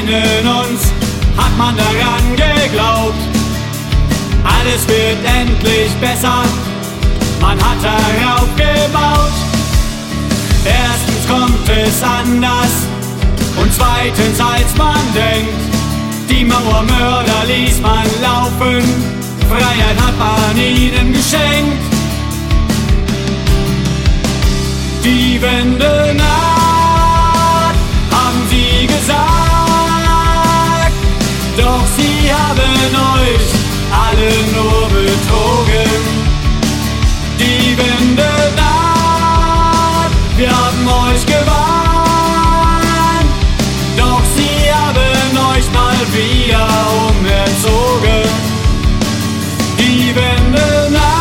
kennen uns, hat man daran geglaubt. Alles wird endlich besser, man hat darauf gebaut. Erstens kommt es anders und zweitens als man denkt. Die Mauermörder ließ man laufen, Freiheit hat man ihnen geschenkt. Die Wende naht, haben sie gesagt, doch sie haben euch alle nur betrogen. Die Wende naht, wir haben euch gewarnt, doch sie haben euch mal wieder umerzogen. Die Wende naht.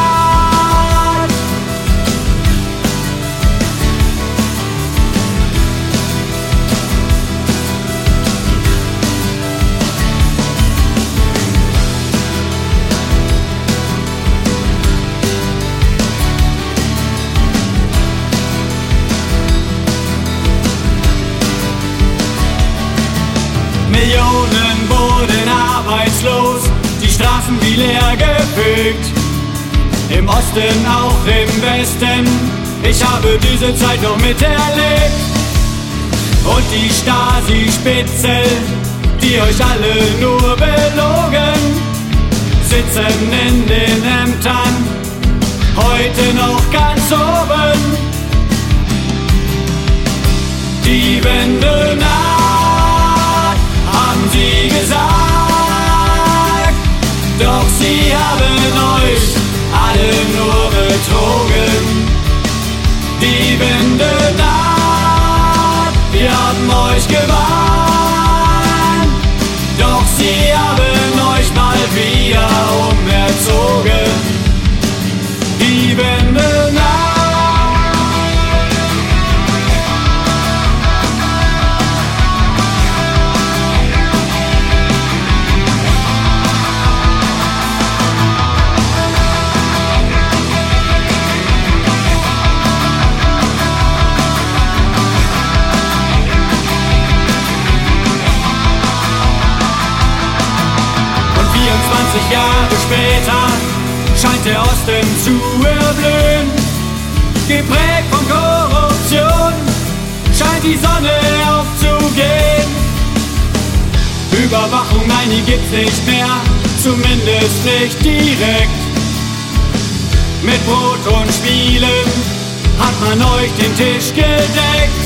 Millionen wurden arbeitslos, die Straßen wie leer gefegt. Im Osten, auch im Westen, ich habe diese Zeit noch miterlebt. Und die Stasi-Spitzel, die euch alle nur belogen, sitzen in den Ämtern, heute noch ganz oben. Die Wende naht, haben sie gesagt, doch sie haben euch alle nur betrogen. Die Wende naht, wir haben euch gewarnt, doch sie haben euch mal wieder umerzogen. Die Wende naht. Jahre später scheint der Osten zu erblühen. Geprägt von Korruption scheint die Sonne aufzugehen. Überwachung, nein, die gibt's nicht mehr, zumindest nicht direkt. Mit Brot und Spielen hat man euch den Tisch gedeckt.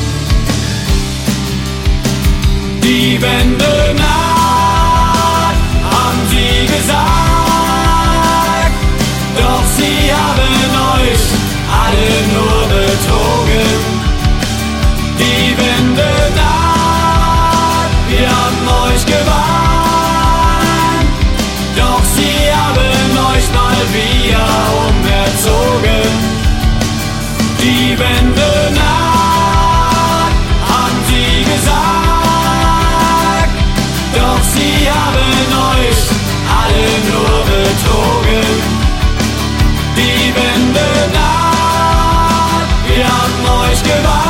Die Wende naht, haben sie gesagt, doch sie haben euch alle nur betrogen. Die Wende naht, wir haben euch gewarnt, doch sie haben euch mal wieder umerzogen. Die Wende naht, haben sie gesagt, doch sie haben euch alle nur betrogen. Die Wende naht, wir haben euch gewarnt.